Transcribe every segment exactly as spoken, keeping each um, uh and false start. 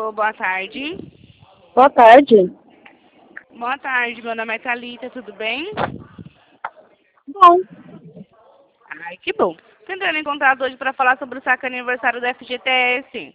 Alô, boa tarde. Boa tarde. Boa tarde, meu nome é Thalita, tudo bem? Bom, Ai, que bom. Tô entrando em contato hoje para falar sobre o saque aniversário da F G T S.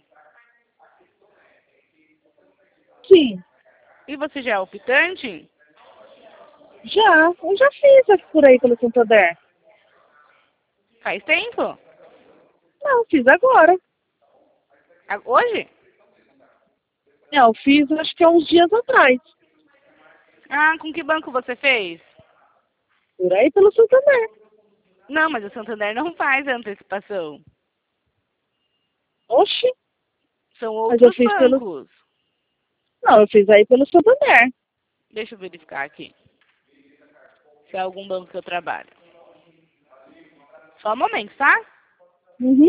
sim, E você já é optante? já. Eu já fiz aqui por aí pelo Santander. Faz tempo? Não, fiz agora. A- Hoje? Não, fiz acho que há uns dias atrás. Ah, com que banco você fez? Por aí pelo Santander. Não, mas o Santander não faz antecipação. Oxi, São mas eu outros fiz pelo... bancos. Não, eu fiz aí pelo Santander. Deixa eu verificar aqui. Se é algum banco que eu trabalho. Só um momento, tá? Uhum.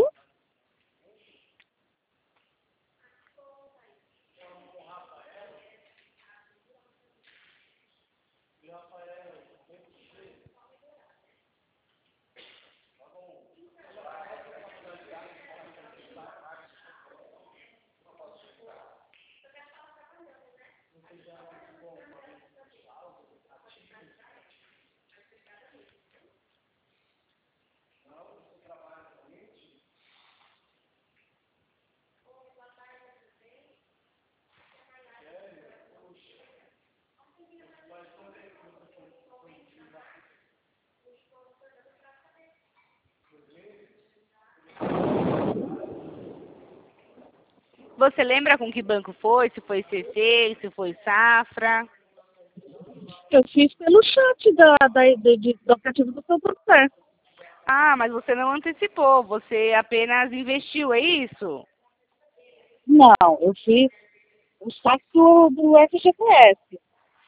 Você lembra com que banco foi? Se foi C C, se foi Safra? Eu fiz pelo chat da, da, de- de- do aplicativo do Santander. Ah, mas você não antecipou, você apenas investiu, é isso? Não, eu fiz o saque do, do F G T S.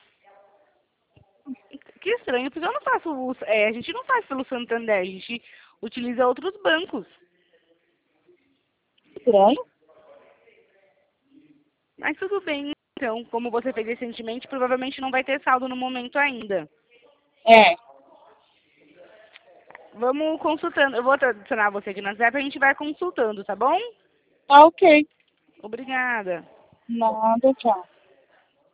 Que estranho, porque eu não faço, o- é, a gente não faz pelo Santander, a gente utiliza outros bancos. Estranho? Mas tudo bem, então, como você fez recentemente, provavelmente não vai ter saldo no momento ainda. É. Vamos consultando, eu vou adicionar você aqui no WhatsApp e a gente vai consultando, tá bom? Tá ok. Obrigada. Nada, tchau.